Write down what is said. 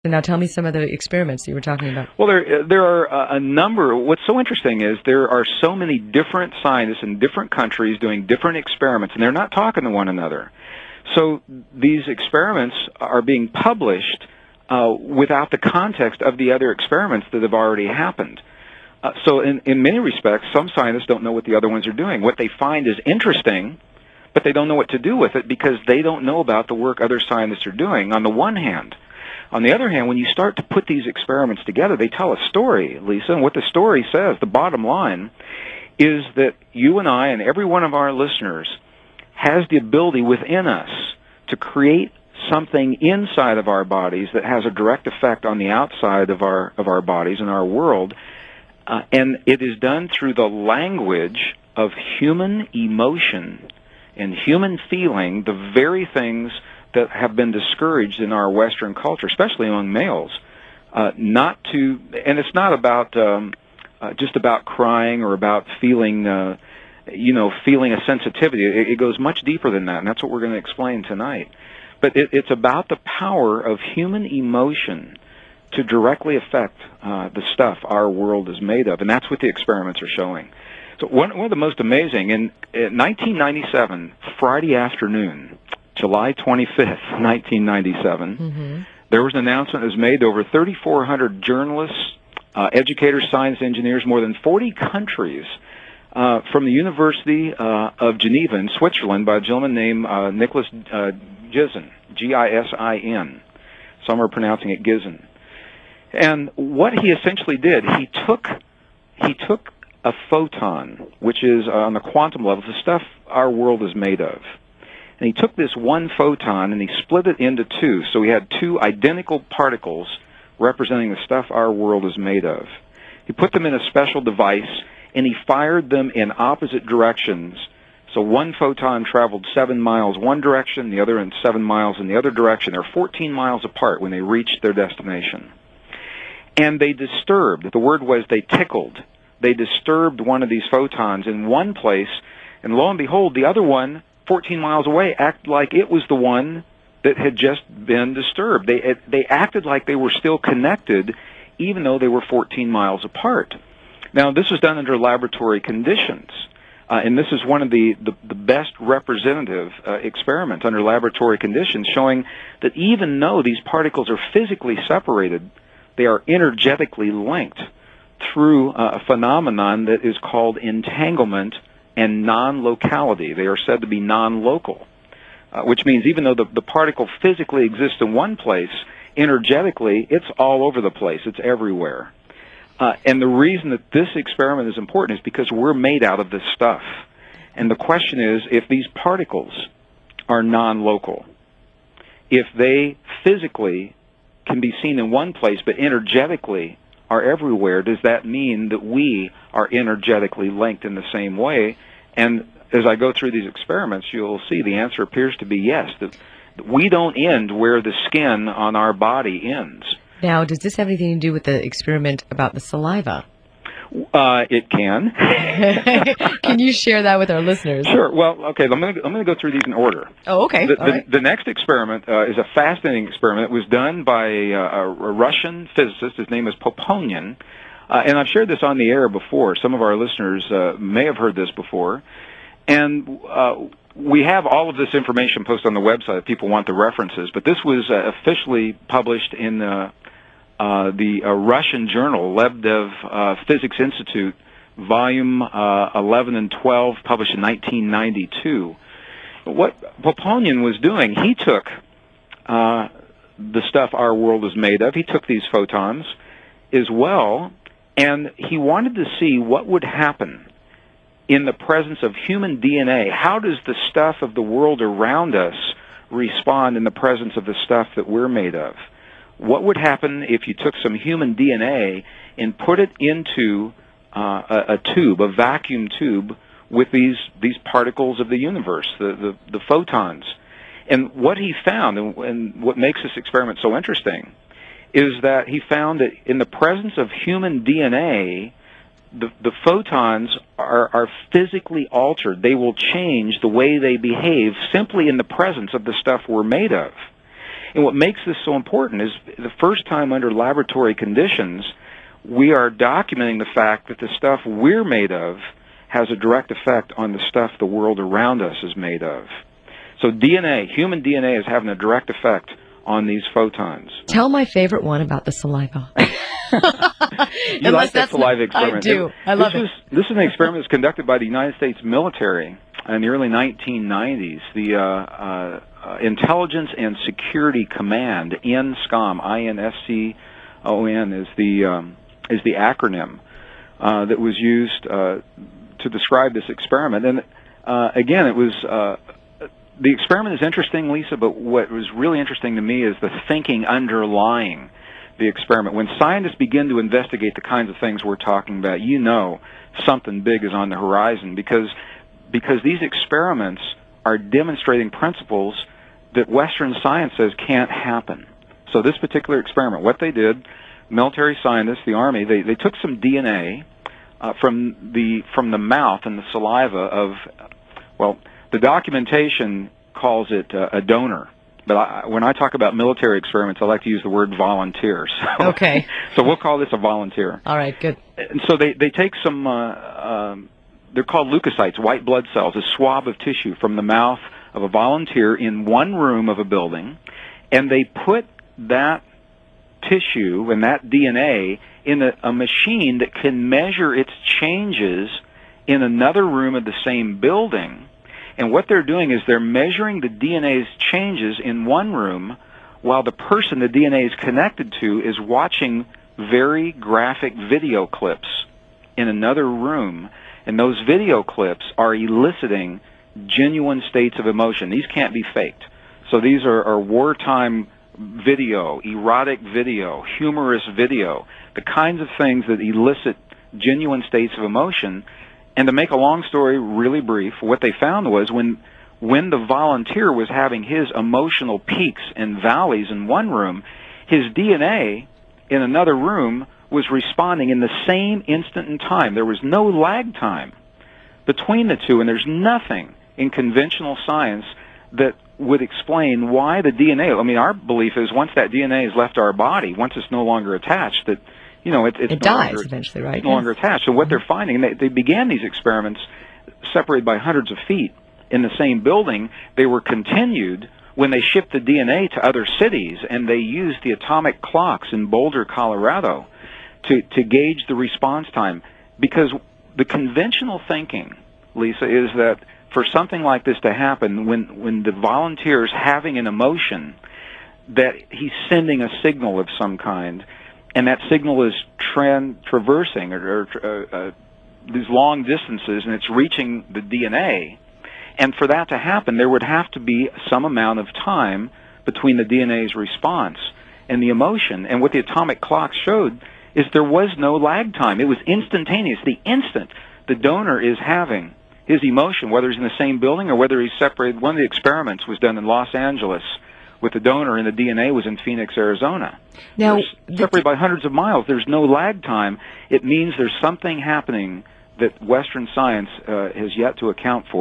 So now tell me some of the experiments you were talking about. Well, there are a number. What's so interesting is there are so many different scientists in different countries doing different experiments, and they're not talking to one another. So these experiments are being published without the context of the other experiments that have already happened. So in many respects, some scientists don't know what the other ones are doing. What they find is interesting, but they don't know what to do with it because they don't know about the work other scientists are doing, on the one hand. On the other hand, when you start to put these experiments together, they tell a story, Lisa, and what the story says, the bottom line, is that you and I and every one of our listeners has the ability within us to create something inside of our bodies that has a direct effect on the outside of our bodies and our world, and it is done through the language of human emotion and human feeling, the very things that have been discouraged in our Western culture, especially among males, and it's not about just about crying or about feeling, feeling a sensitivity. It goes much deeper than that, and that's what we're going to explain tonight. But it's about the power of human emotion to directly affect the stuff our world is made of, and that's what the experiments are showing. So one of the most amazing, in 1997, Friday afternoon, July 25th, 1997, there was an announcement that was made to over 3,400 journalists, educators, science engineers, more than 40 countries, from the University of Geneva in Switzerland by a gentleman named Nicholas Gisin, G-I-S-I-N. Some are pronouncing it Gisin. And what he essentially did, he took a photon, which is on the quantum level, the stuff our world is made of. And he took this one photon and he split it into two. So we had two identical particles representing the stuff our world is made of. He put them in a special device and he fired them in opposite directions. So one photon traveled 7 miles one direction, the other in 7 miles in the other direction. They're 14 miles apart when they reached their destination. And they disturbed, the word was they tickled. They disturbed one of these photons in one place, and lo and behold, the other one, 14 miles away, acted like it was the one that had just been disturbed. They acted like they were still connected, even though they were 14 miles apart. Now, this was done under laboratory conditions, and this is one of the best representative experiments under laboratory conditions, showing that even though these particles are physically separated, they are energetically linked through a phenomenon that is called entanglement and non-locality. They are said to be non-local, which means even though the particle physically exists in one place, energetically, it's all over the place. It's everywhere. And the reason that this experiment is important is because we're made out of this stuff. And the question is, if these particles are non-local, if they physically can be seen in one place but energetically are everywhere, does that mean that we are energetically linked in the same way? And as I go through these experiments, you'll see the answer appears to be yes, that we don't end where the skin on our body ends. Now, does this have anything to do with the experiment about the saliva? It can. Can you share that with our listeners? Sure. Well, okay, I'm going to go through these in order. Oh, okay. The next experiment is a fascinating experiment. It was done by a Russian physicist. His name is Poponin. And I've shared this on the air before. Some of our listeners may have heard this before. And we have all of this information posted on the website if people want the references. But this was officially published in the Russian journal, Lebedev Physics Institute, volume 11 and 12, published in 1992. What Poponin was doing, he took the stuff our world is made of, he took these photons as well, and he wanted to see what would happen in the presence of human DNA. How does the stuff of the world around us respond in the presence of the stuff that we're made of? What would happen if you took some human DNA and put it into a tube, a vacuum tube, with these particles of the universe, the photons? And what he found, and what makes this experiment so interesting, is that he found that in the presence of human DNA, the photons are physically altered. They will change the way they behave simply in the presence of the stuff we're made of. And what makes this so important is the first time under laboratory conditions, we are documenting the fact that the stuff we're made of has a direct effect on the stuff the world around us is made of. So DNA, human DNA, is having a direct effect on these photons. Tell my favorite one about the saliva. You like that saliva experiment? I do. I love it. This is an experiment that's conducted by the United States military in the early 1990s. The Intelligence and Security Command, INSCOM, INSCON, is the acronym that was used to describe this experiment. And again, it was. The experiment is interesting, Lisa, but what was really interesting to me is the thinking underlying the experiment. When scientists begin to investigate the kinds of things we're talking about, you know something big is on the horizon, because these experiments are demonstrating principles that Western science says can't happen. So this particular experiment, what they did, military scientists, the Army, they took some DNA from the mouth and the saliva of, well, the documentation calls it a donor, but when I talk about military experiments, I like to use the word volunteers. Okay. So we'll call this a volunteer. All right, good. And so they take some, they're called leukocytes, white blood cells, a swab of tissue from the mouth of a volunteer in one room of a building, and they put that tissue and that DNA in a machine that can measure its changes in another room of the same building. And what they're doing is they're measuring the DNA's changes in one room while the person the DNA is connected to is watching very graphic video clips in another room. And those video clips are eliciting genuine states of emotion. These can't be faked. So these are wartime video, erotic video, humorous video, the kinds of things that elicit genuine states of emotion. And to make a long story really brief, what they found was when the volunteer was having his emotional peaks and valleys in one room, his DNA in another room was responding in the same instant in time. There was no lag time between the two, and there's nothing in conventional science that would explain why the DNA, I mean, our belief is once that DNA has left our body, once it's no longer attached, that it dies eventually, right? It's no longer attached. So what they're finding, and they began these experiments separated by hundreds of feet in the same building. They were continued when they shipped the DNA to other cities, and they used the atomic clocks in Boulder, Colorado, to gauge the response time. Because the conventional thinking, Lisa, is that for something like this to happen, when the volunteer is having an emotion, that he's sending a signal of some kind, and that signal is traversing these long distances, and it's reaching the DNA. And for that to happen, there would have to be some amount of time between the DNA's response and the emotion. And what the atomic clock showed is there was no lag time. It was instantaneous. The instant the donor is having his emotion, whether he's in the same building or whether he's separated. One of the experiments was done in Los Angeles with the donor, and the DNA was in Phoenix, Arizona. Now, separated by hundreds of miles. There's no lag time. It means there's something happening that Western science has yet to account for.